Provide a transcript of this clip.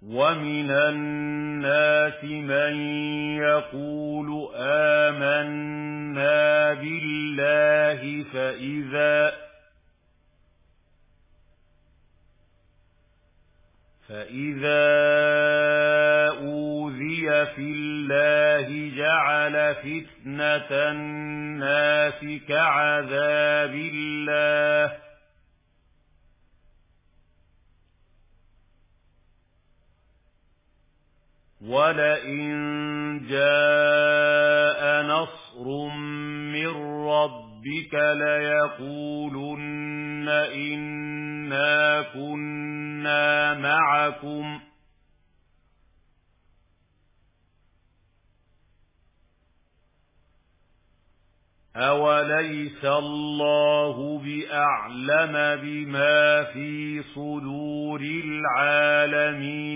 ومن الناس من يقول آمنا بالله فإذا أوذي في الله جعل فتنة الناس كعذاب الله ولئن جاء نصر من ربك ليقولن إنا كنا معكم أوليس الله بأعلم بما في صدور العالمين